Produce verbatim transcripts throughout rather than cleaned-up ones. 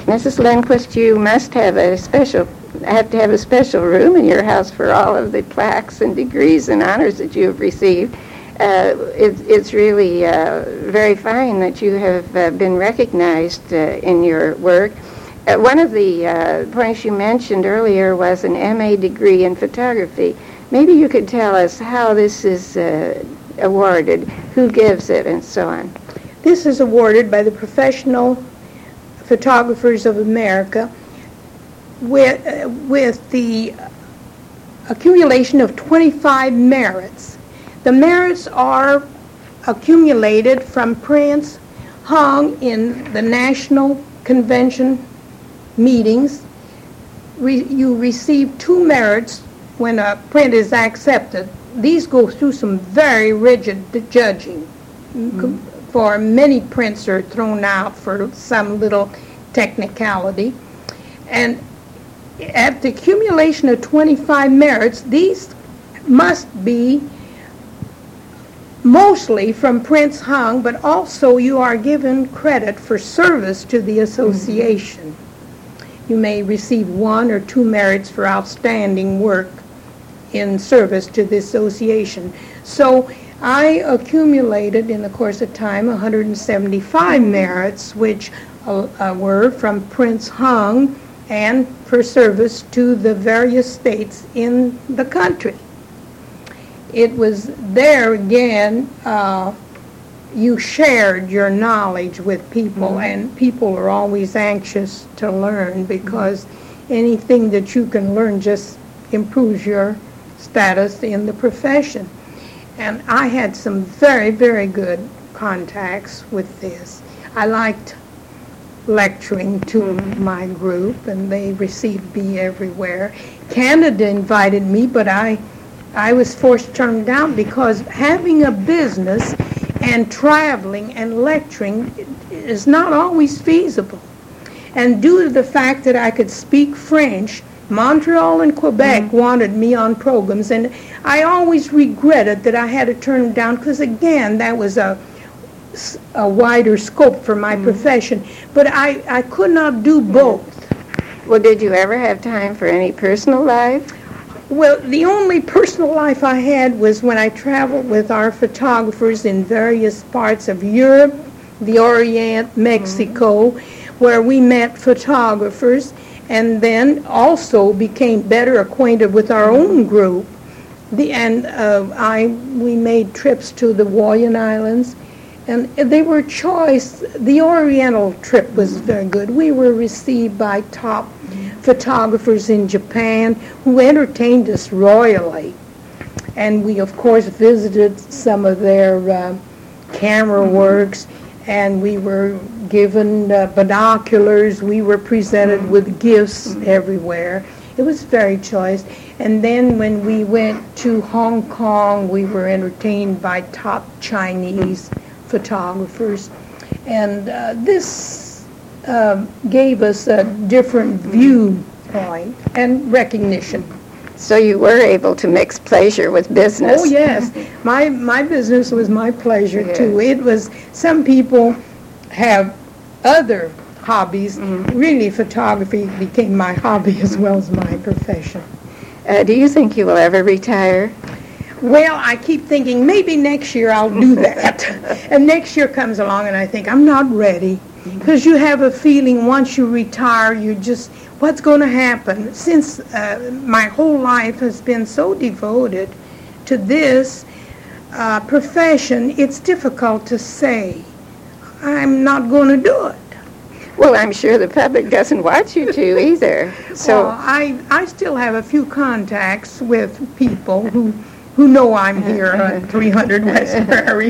Missus Lindquist, you must have a special, have to have a special room in your house for all of the plaques and degrees and honors that you have received. Uh, it, it's really uh, very fine that you have uh, been recognized uh, in your work. Uh, one of the uh, points you mentioned earlier was an M A degree in photography. Maybe you could tell us how this is uh, awarded, who gives it, and so on. This is awarded by the Professional Photographers of America with, uh, with the accumulation of twenty-five merits. The merits are accumulated from prints hung in the National Convention meetings. Re- you receive two merits when a print is accepted. These go through some very rigid judging. Mm-hmm. For many prints are thrown out for some little technicality. And at the accumulation of twenty-five merits, these must be mostly from prints hung, but also you are given credit for service to the association. Mm-hmm. You may receive one or two merits for outstanding work in service to the association. So I accumulated in the course of time one hundred seventy-five merits, which uh, uh, were from prints hung and for service to the various states in the country. It was there again, uh, you shared your knowledge with people, mm-hmm. and people are always anxious to learn because mm-hmm. anything that you can learn just improves your status in the profession. And I had some very, very good contacts with this. I liked lecturing to mm-hmm. my group, and they received me everywhere. Canada invited me, but I, I was forced to turn it down because having a business and traveling and lecturing is not always feasible. And due to the fact that I could speak French, Montreal and Quebec mm-hmm. wanted me on programs, and I always regretted that I had to turn them down because, again, that was a, a wider scope for my mm-hmm. profession. But I, I could not do both. Well, did you ever have time for any personal life? Well, the only personal life I had was when I traveled with our photographers in various parts of Europe, the Orient, Mexico, mm-hmm. where we met photographers, and then also became better acquainted with our own group. The, and uh, I we made trips to the Hawaiian Islands, and they were choice. The Oriental trip was very good. We were received by top photographers in Japan who entertained us royally. And we, of course, visited some of their uh, camera works, and we were given uh, binoculars. We were presented with gifts everywhere. It was very choice. And then when we went to Hong Kong, we were entertained by top Chinese photographers. And uh, this uh, gave us a different viewpoint and recognition. So you were able to mix pleasure with business. Oh, yes. My my business was my pleasure, yes. too. It was, some people have other hobbies. Mm-hmm. Really, photography became my hobby as well as my profession. Uh, do you think you will ever retire? Well, I keep thinking maybe next year I'll do that. And next year comes along and I think I'm not ready. Because you have a feeling once you retire, you just, what's going to happen? Since uh, my whole life has been so devoted to this uh, profession, it's difficult to say, I'm not going to do it. Well, I'm sure the public doesn't want you to either. So well, I, I still have a few contacts with people who, who know I'm here at three hundred West Prairie.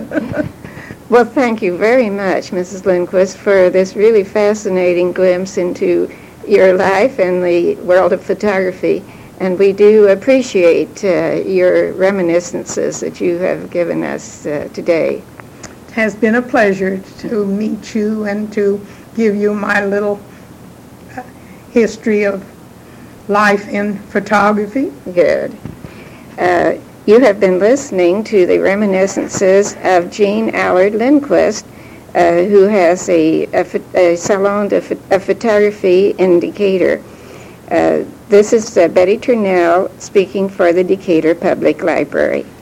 Well, thank you very much, Missus Lindquist, for this really fascinating glimpse into your life and the world of photography. And we do appreciate uh, your reminiscences that you have given us uh, today. It has been a pleasure to meet you and to give you my little uh, history of life in photography. Good. Uh, You have been listening to the reminiscences of Jean Allard Lindquist, uh, who has a, a, a salon de a photography in Decatur. Uh, this is uh, Betty Turnell speaking for the Decatur Public Library.